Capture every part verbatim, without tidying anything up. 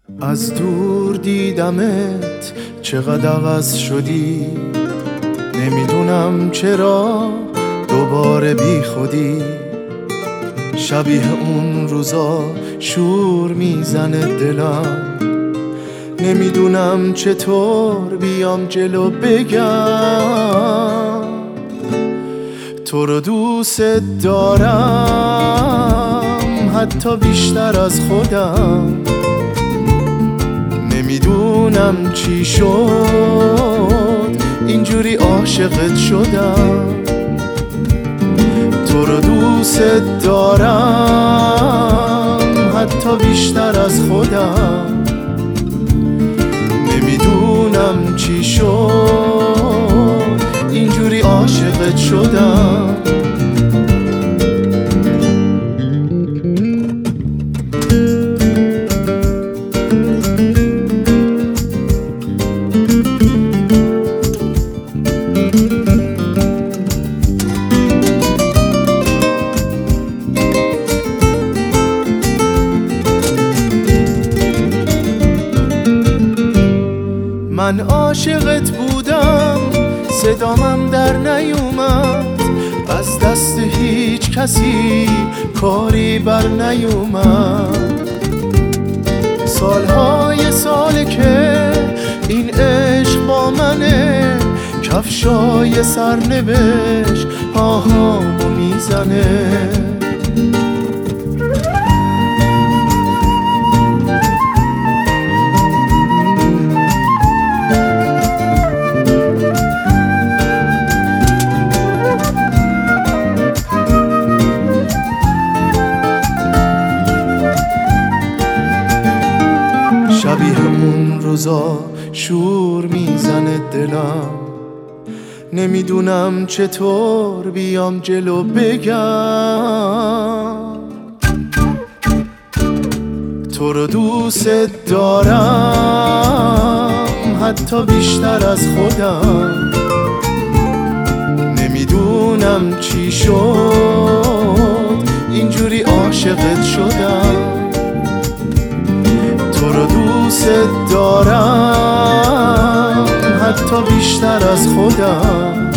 از دور دیدمت چقدر عوض شدی، نمیدونم چرا دوباره بی خودی. شبیه اون روزا شور میزنه دلم، نمیدونم چطور بیام جلو بگم تو رو دوست دارم حتی بیشتر از خودم. نمیدونم چی شد اینجوری عاشقت شدم. تو رو دوست دارم حتی بیشتر از خودم. نمیدونم چی شد اینجوری عاشقت شدم. من عاشقت بودم صدامم در نیومد، از دست هیچ کسی کاری بر نیومد. سالهای ساله که این عشق با منه، کفشای سرنوشت پاهامو میزنه. شبیه اون روزا شور میزنه دلم، نمیدونم چطور بیام جلو بگم تو رو دوست دارم حتی بیشتر از خودم. نمیدونم چی شد اینجوری عاشقت شدم. تو رو دوست دارم حتی بیشتر از خودم.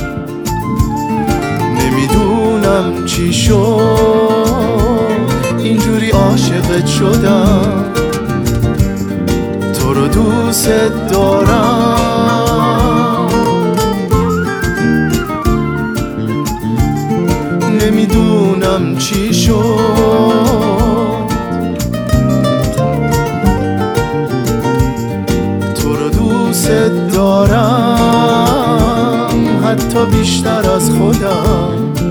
نمیدونم چی شد اینجوری عاشقت شدم. تو رو دوست دارم نمیدونم چی شد. دوست دارم حتی بیشتر از خودم.